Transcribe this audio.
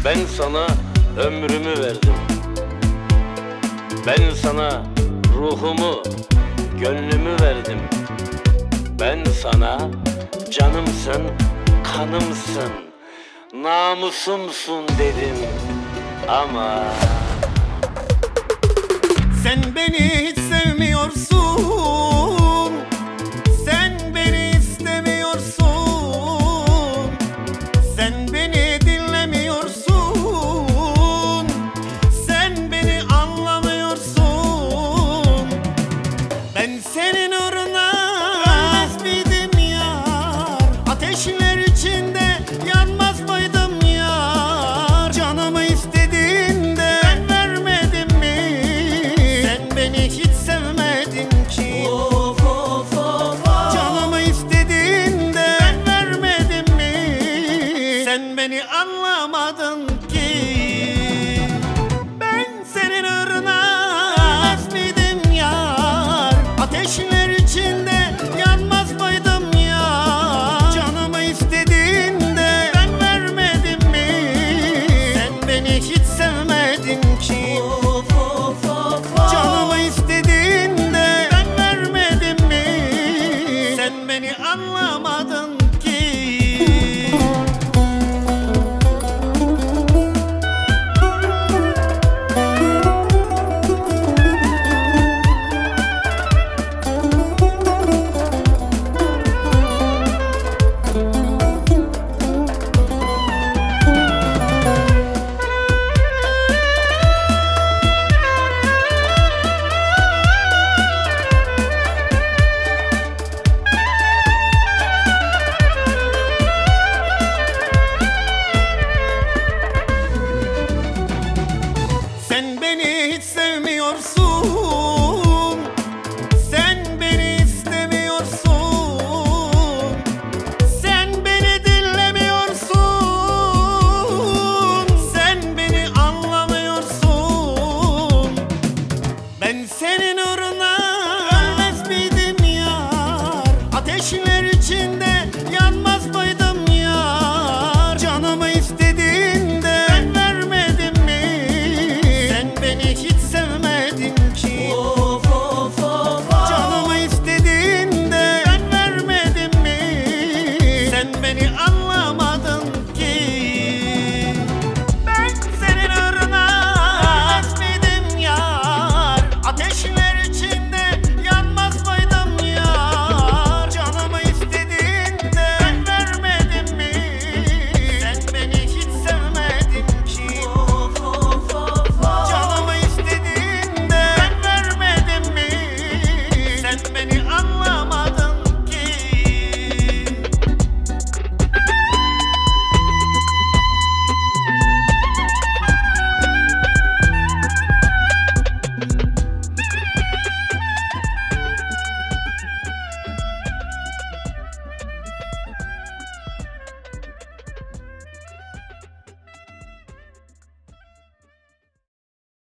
Ben sana ömrümü verdim. Ben sana ruhumu, gönlümü verdim. Ben sana canımsın, kanımsın, namusumsun dedim. Ama sen beni hiç sevmiyorsun. Sen beni istemiyorsun. Sen beni dinlemiyorsun. Sen beni anlamıyorsun. Ben senin uğruna ölmez miydim yar? Ateşler içinde yanmaz mıydım yar? Canımı istediğinde ben vermedim mi? Sen beni hiç sevmedin ki. Of of of of. Canımı istediğinde ben vermedim mi? Sen beni anlamadın